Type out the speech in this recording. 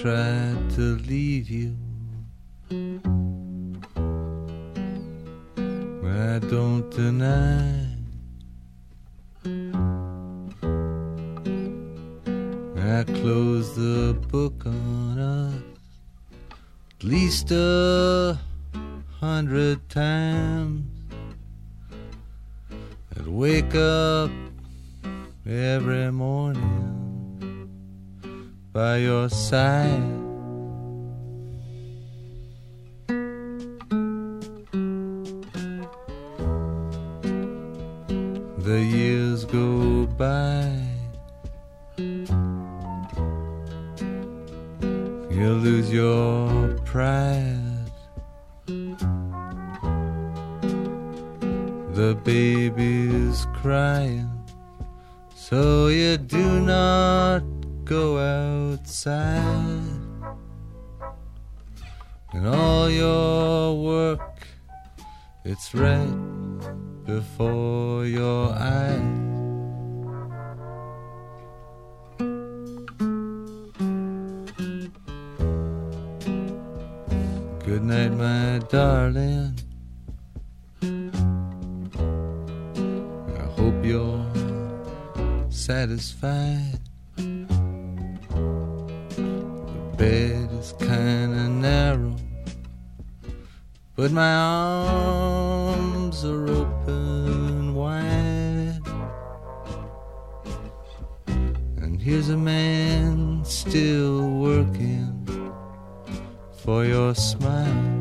tried to leave you. I don't deny. I closed the book on us at least 100 times. I'd wake up every morning by your side. The years go by, you lose your pride. The baby's crying, so you do not go outside. And all your work, it's right before your eyes. Good night, my darling. I hope you're satisfied. The bed is kinda narrow, but my arms are open wide. And here's a man still working for your smile.